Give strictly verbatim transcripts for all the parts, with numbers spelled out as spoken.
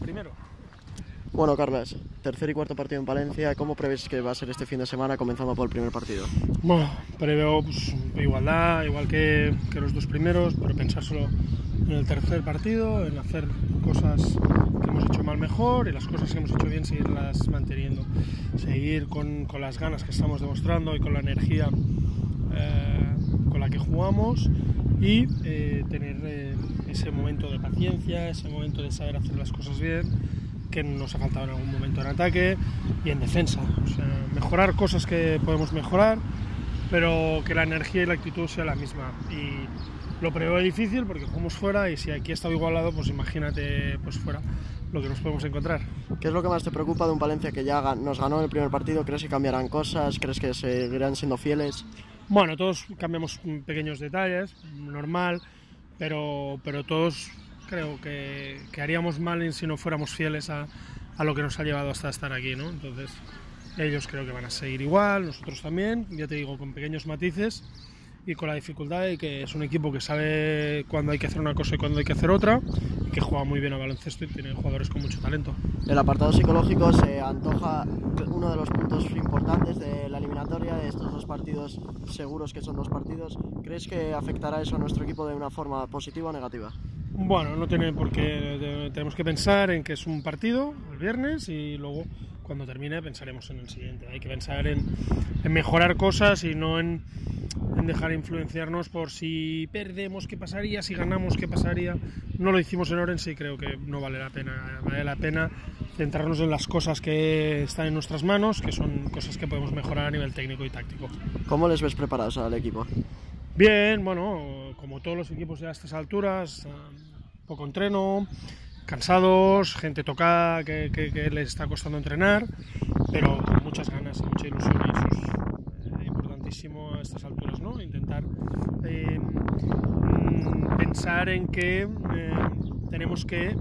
primero. Bueno, Carles, tercer y cuarto partido en Palencia, ¿cómo prevés que va a ser este fin de semana, comenzando por el primer partido? Bueno, preveo pues, igualdad, igual que, que los dos primeros, pero pensar solo en el tercer partido, en hacer cosas que hemos hecho mal mejor y las cosas que hemos hecho bien seguirlas manteniendo, seguir con, con las ganas que estamos demostrando y con la energía eh, con la que jugamos y eh, tener eh, ese momento de paciencia, ese momento de saber hacer las cosas bien, que nos ha faltado en algún momento en ataque y en defensa. O sea, mejorar cosas que podemos mejorar, pero que la energía y la actitud sea la misma. Y lo preveo difícil porque jugamos fuera y si aquí ha estado igualado, pues imagínate pues fuera lo que nos podemos encontrar. ¿Qué es lo que más te preocupa de un Palencia que ya nos ganó en el primer partido? ¿Crees que cambiarán cosas? ¿Crees que seguirán siendo fieles? Bueno, todos cambiamos pequeños detalles, normal, pero, pero todos creo que, que haríamos mal si no fuéramos fieles a, a lo que nos ha llevado hasta estar aquí, ¿no? Entonces, ellos creo que van a seguir igual, nosotros también, ya te digo, con pequeños matices y con la dificultad de que es un equipo que sabe cuándo hay que hacer una cosa y cuándo hay que hacer otra, y que juega muy bien a baloncesto y tiene jugadores con mucho talento. El apartado psicológico se antoja uno de los puntos importantes de la eliminatoria, de estos dos partidos seguros que son dos partidos. ¿Crees que afectará eso a nuestro equipo de una forma positiva o negativa? Bueno, no tiene por qué, tenemos que pensar en que es un partido el viernes y luego cuando termine pensaremos en el siguiente. Hay que pensar en, en mejorar cosas y no en, en dejar influenciarnos por si perdemos qué pasaría, si ganamos qué pasaría. No lo hicimos en Orense y creo que no vale la pena. Vale la pena centrarnos en las cosas que están en nuestras manos, que son cosas que podemos mejorar a nivel técnico y táctico. ¿Cómo les ves preparados al equipo? Bien, bueno, como todos los equipos de a estas alturas, poco entreno, cansados, gente tocada que, que, que les está costando entrenar, pero con muchas ganas y mucha ilusión, y eso es eh, importantísimo a estas alturas, ¿no? Intentar eh, pensar en que eh, tenemos que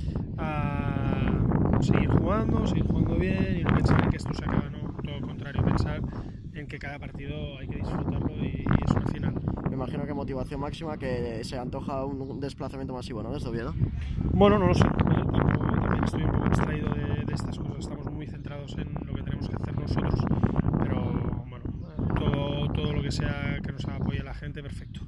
a, seguir jugando, seguir jugando bien y no pensar en que esto se acaba, no, todo lo contrario, pensar en que cada partido hay que disfrutarlo y, y es una final. Me imagino que motivación máxima, que se antoja un desplazamiento masivo, ¿no?, desde Oviedo. Bueno, no lo sé, también estoy un poco distraído de, de estas cosas, estamos muy centrados en lo que tenemos que hacer nosotros, pero bueno, todo, todo lo que sea que nos apoye la gente, perfecto.